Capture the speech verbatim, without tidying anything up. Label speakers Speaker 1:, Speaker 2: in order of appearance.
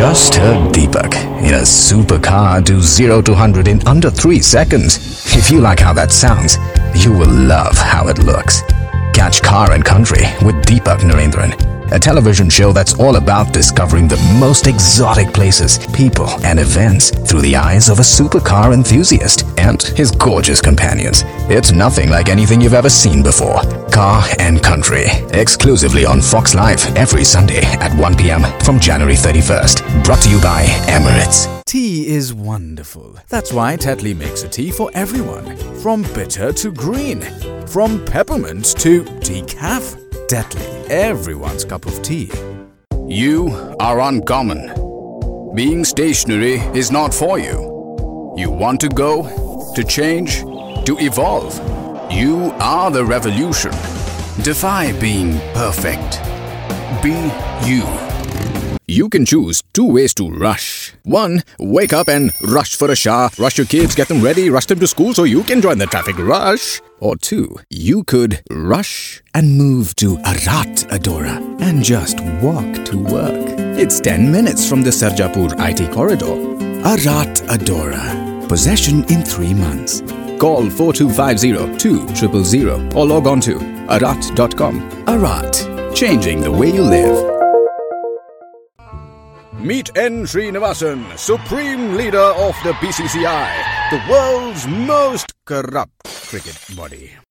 Speaker 1: just heard Deepak in a supercar do zero to one hundred in under three seconds. If you like how that sounds, you will love how it looks. Catch Car and Country with Deepak Narendran, a television show that's all about discovering the most exotic places, people, and events through the eyes of a supercar enthusiast and his gorgeous companions. It's nothing like anything you've ever seen before. Car and Country, exclusively on Fox Live every Sunday at one p.m. from January thirty-first. Brought to you by Emirates.
Speaker 2: Tea is wonderful. That's why Tetley makes a tea for everyone. From bitter to green. From peppermint to decaf. Tetley, everyone's cup of tea.
Speaker 3: You are uncommon. Being stationary is not for you. You want to go, to change, to evolve. You are the revolution. Defy being perfect. Be you. You can choose two ways to rush. One, wake up and rush for a shower, rush your kids, get them ready, rush them to school so you can join the traffic rush. Or two, you could rush and move to Arat Adora and just walk to work. It's ten minutes from the Sarjapur I T corridor. Arat Adora. Possession in three months. Call four two five zero two zero zero zero or log on to arat dot com. Arat. Changing the way you live. Meet N. Srinivasan, Supreme Leader of the B C C I, the world's most corrupt cricket body.